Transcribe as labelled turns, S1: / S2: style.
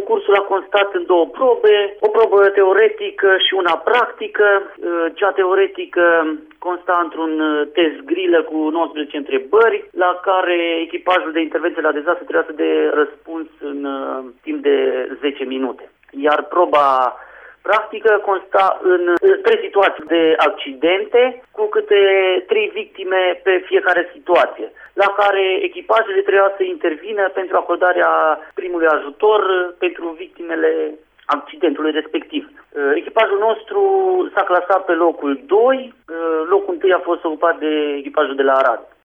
S1: Concursul a constat în două probe, o probă teoretică și una practică. Cea teoretică consta într-un test grilă cu 19 întrebări, la care echipajul de intervenție la dezastru trebuia să dea răspuns în timp de 10 minute. Iar proba practică consta în 3 situații de accidente cu câte 3 victime pe fiecare situație, la care echipajele trebuia să intervină pentru acordarea primului ajutor pentru victimele accidentului respectiv. Echipajul nostru s-a clasat pe locul 2, locul 1 a fost ocupat de echipajul de la Arad.